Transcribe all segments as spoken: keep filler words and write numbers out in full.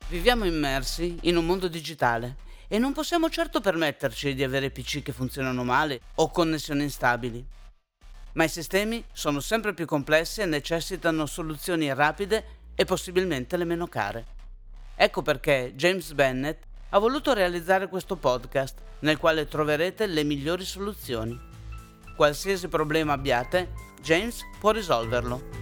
Viviamo immersi in un mondo digitale e non possiamo certo permetterci di avere P C che funzionano male o connessioni instabili. Ma i sistemi sono sempre più complessi e necessitano soluzioni rapide e possibilmente le meno care. Ecco perché James Bennett ha voluto realizzare questo podcast nel quale troverete le migliori soluzioni. Qualsiasi problema abbiate, James può risolverlo.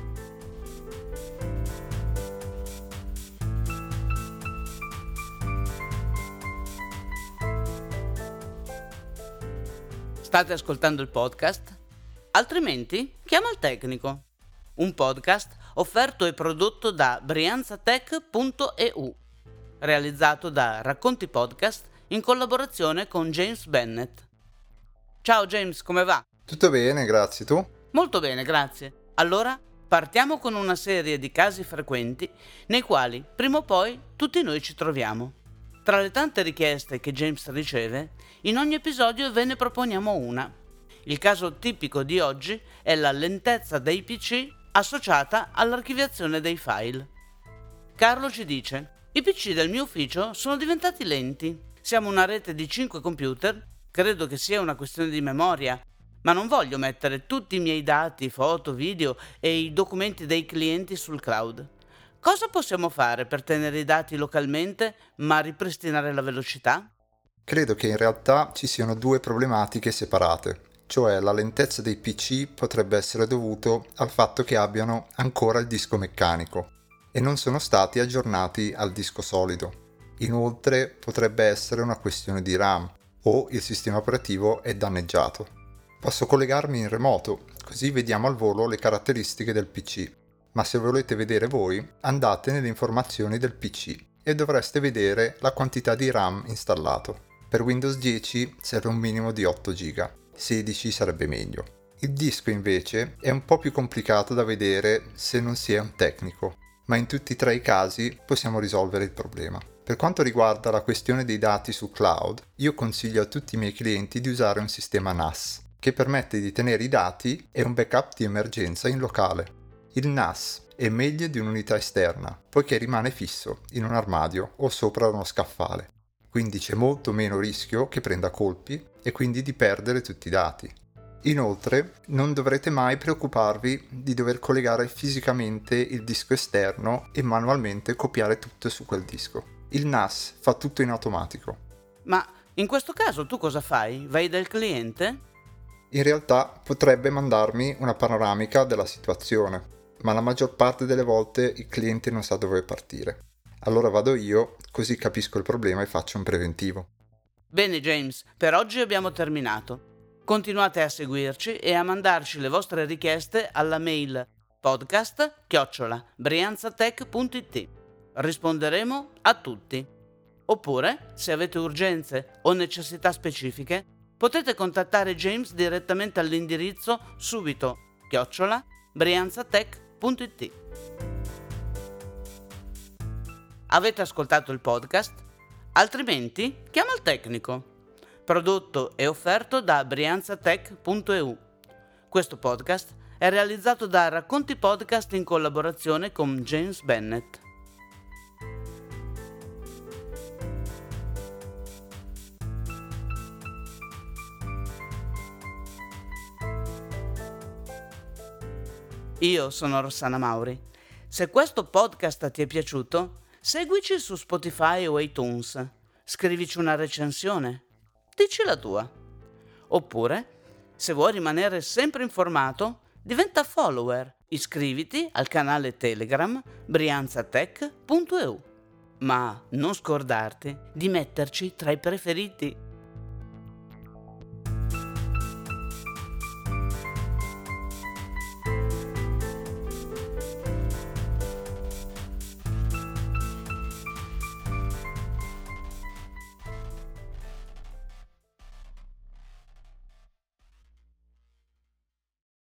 State ascoltando il podcast? Altrimenti chiama il tecnico. Un podcast offerto e prodotto da brianzatech punto e u, realizzato da Racconti Podcast in collaborazione con James Bennett. Ciao James, come va? Tutto bene, grazie. Tu? Molto bene, grazie. Allora, partiamo con una serie di casi frequenti nei quali, prima o poi, tutti noi ci troviamo. Tra le tante richieste che James riceve, in ogni episodio ve ne proponiamo una. Il caso tipico di oggi è la lentezza dei P C associata all'archiviazione dei file. Carlo ci dice: i P C del mio ufficio sono diventati lenti. Siamo una rete di cinque computer, credo che sia una questione di memoria, ma non voglio mettere tutti i miei dati, foto, video e i documenti dei clienti sul cloud. Cosa possiamo fare per tenere i dati localmente ma ripristinare la velocità? Credo che in realtà ci siano due problematiche separate, cioè la lentezza dei P C potrebbe essere dovuto al fatto che abbiano ancora il disco meccanico e non sono stati aggiornati al disco solido. Inoltre potrebbe essere una questione di RAM o il sistema operativo è danneggiato. Posso collegarmi in remoto, così vediamo al volo le caratteristiche del P C. Ma se volete vedere voi, andate nelle informazioni del P C e dovreste vedere la quantità di RAM installato. Per Windows dieci serve un minimo di otto giga, sedici sarebbe meglio. Il disco invece è un po' più complicato da vedere se non si è un tecnico, ma in tutti e tre i casi possiamo risolvere il problema. Per quanto riguarda la questione dei dati su cloud, io consiglio a tutti i miei clienti di usare un sistema N A S, che permette di tenere i dati e un backup di emergenza in locale. Il N A S è meglio di un'unità esterna, poiché rimane fisso in un armadio o sopra uno scaffale, quindi c'è molto meno rischio che prenda colpi e quindi di perdere tutti i dati. Inoltre, non dovrete mai preoccuparvi di dover collegare fisicamente il disco esterno e manualmente copiare tutto su quel disco. Il N A S fa tutto in automatico. Ma in questo caso tu cosa fai? Vai dal cliente? In realtà potrebbe mandarmi una panoramica della situazione, ma la maggior parte delle volte il cliente non sa dove partire. Allora vado io, così capisco il problema e faccio un preventivo. Bene James, per oggi abbiamo terminato. Continuate a seguirci e a mandarci le vostre richieste alla mail podcast chiocciola brianzatech punto it. Risponderemo a tutti. Oppure, se avete urgenze o necessità specifiche, potete contattare James direttamente all'indirizzo subito chiocciola brianzatech punto it. Avete ascoltato il podcast? Altrimenti chiama il tecnico. Prodotto e offerto da brianzatech punto e u. Questo podcast è realizzato da Racconti Podcast in collaborazione con James Bennett. Io sono Rossana Mauri. Se questo podcast ti è piaciuto, seguici su Spotify o iTunes, scrivici una recensione, dici la tua. Oppure, se vuoi rimanere sempre informato, diventa follower, iscriviti al canale Telegram brianzatech punto e u. Ma non scordarti di metterci tra i preferiti.